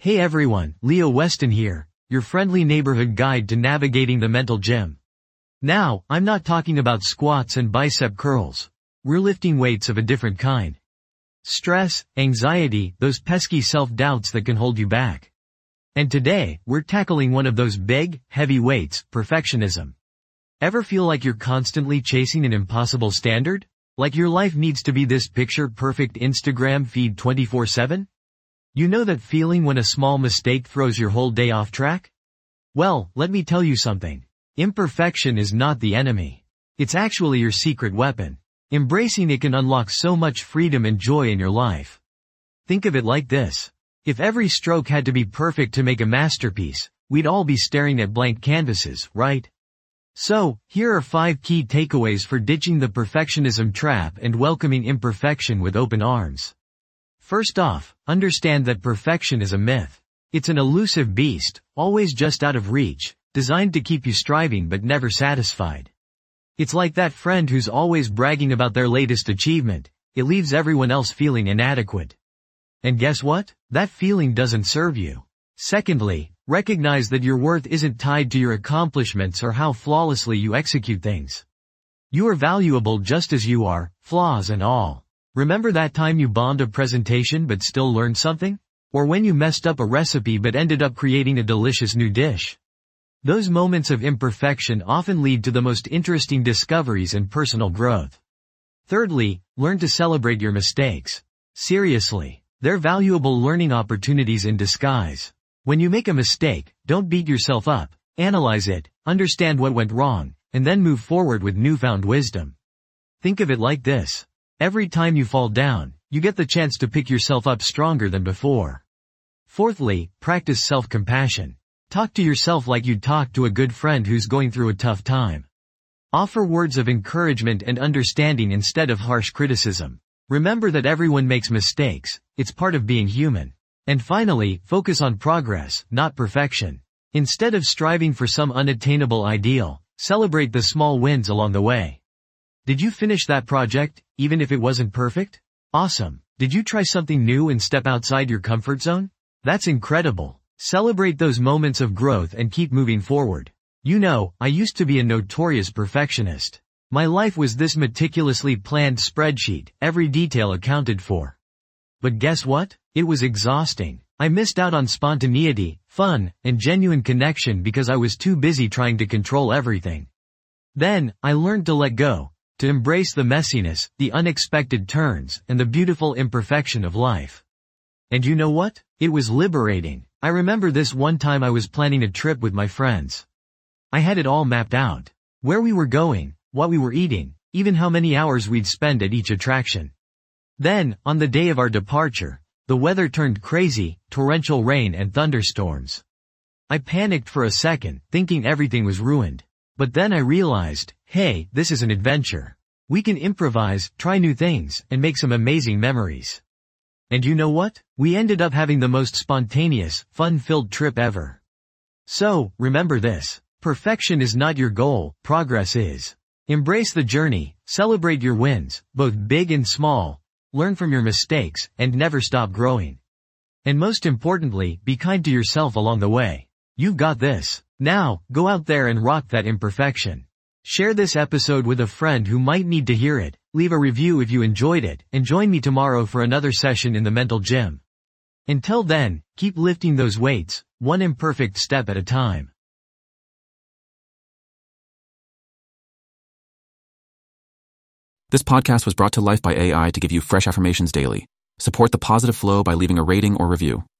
Hey everyone, Leo Weston here, your friendly neighborhood guide to navigating the mental gym. Now, I'm not talking about squats and bicep curls. We're lifting weights of a different kind. Stress, anxiety, those pesky self-doubts that can hold you back. And today, we're tackling one of those big, heavy weights, perfectionism. Ever feel like you're constantly chasing an impossible standard? Like your life needs to be this picture-perfect Instagram feed 24/7? You know that feeling when a small mistake throws your whole day off track? Well, let me tell you something. Imperfection is not the enemy. It's actually your secret weapon. Embracing it can unlock so much freedom and joy in your life. Think of it like this. If every stroke had to be perfect to make a masterpiece, we'd all be staring at blank canvases, right? So, here are 5 key takeaways for ditching the perfectionism trap and welcoming imperfection with open arms. First off, understand that perfection is a myth. It's an elusive beast, always just out of reach, designed to keep you striving but never satisfied. It's like that friend who's always bragging about their latest achievement. It leaves everyone else feeling inadequate. And guess what? That feeling doesn't serve you. Secondly, recognize that your worth isn't tied to your accomplishments or how flawlessly you execute things. You are valuable just as you are, flaws and all. Remember that time you bombed a presentation but still learned something? Or when you messed up a recipe but ended up creating a delicious new dish? Those moments of imperfection often lead to the most interesting discoveries and personal growth. Thirdly, learn to celebrate your mistakes. Seriously, they're valuable learning opportunities in disguise. When you make a mistake, don't beat yourself up, analyze it, understand what went wrong, and then move forward with newfound wisdom. Think of it like this. Every time you fall down, you get the chance to pick yourself up stronger than before. Fourthly, practice self-compassion. Talk to yourself like you'd talk to a good friend who's going through a tough time. Offer words of encouragement and understanding instead of harsh criticism. Remember that everyone makes mistakes, it's part of being human. And finally, focus on progress, not perfection. Instead of striving for some unattainable ideal, celebrate the small wins along the way. Did you finish that project, even if it wasn't perfect? Awesome. Did you try something new and step outside your comfort zone? That's incredible. Celebrate those moments of growth and keep moving forward. You know, I used to be a notorious perfectionist. My life was this meticulously planned spreadsheet, every detail accounted for. But guess what? It was exhausting. I missed out on spontaneity, fun, and genuine connection because I was too busy trying to control everything. Then, I learned to let go. To embrace the messiness, the unexpected turns, and the beautiful imperfection of life. And you know what? It was liberating. I remember this one time I was planning a trip with my friends. I had it all mapped out. Where we were going, what we were eating, even how many hours we'd spend at each attraction. Then, on the day of our departure, the weather turned crazy, torrential rain and thunderstorms. I panicked for a second, thinking everything was ruined. But then I realized, hey, this is an adventure. We can improvise, try new things, and make some amazing memories. And you know what? We ended up having the most spontaneous, fun-filled trip ever. So, remember this. Perfection is not your goal, progress is. Embrace the journey, celebrate your wins, both big and small, learn from your mistakes, and never stop growing. And most importantly, be kind to yourself along the way. You've got this. Now, go out there and rock that imperfection. Share this episode with a friend who might need to hear it, leave a review if you enjoyed it, and join me tomorrow for another session in the mental gym. Until then, keep lifting those weights, one imperfect step at a time. This podcast was brought to life by AI to give you fresh affirmations daily. Support the positive flow by leaving a rating or review.